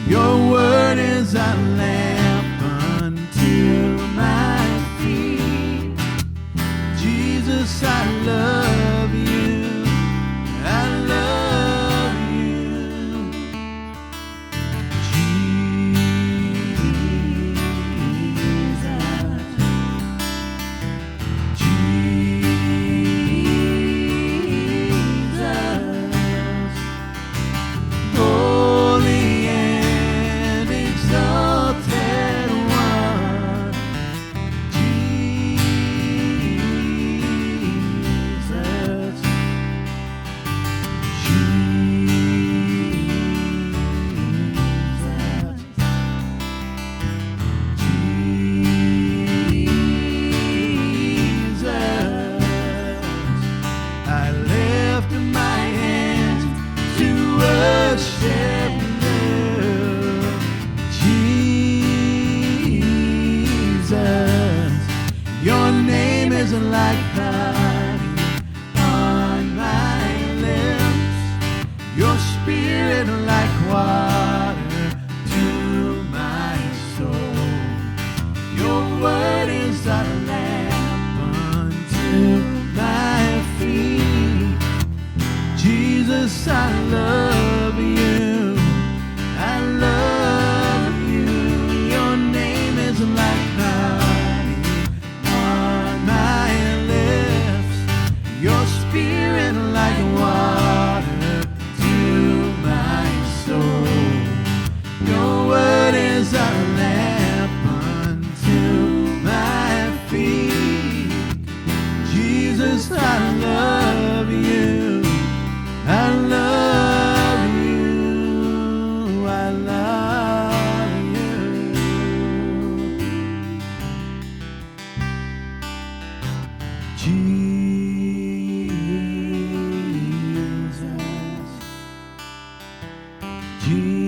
Your word is a lamp unto my feet. Jesus, I love you. I love you. Jesus. Holy and exalted one, Jesus, I lift my hands to worship you, Jesus. Your name is like honey on my lips. Your spirit like water to my soul. Your word is a lamp unto my feet. Jesus, I love you. I love you. Your name is like honey on my lips. Your spirit like water to my soul. Your word is a lamp unto my feet. Jesus, I love you. I love you. I love you. Jesus. Jesus.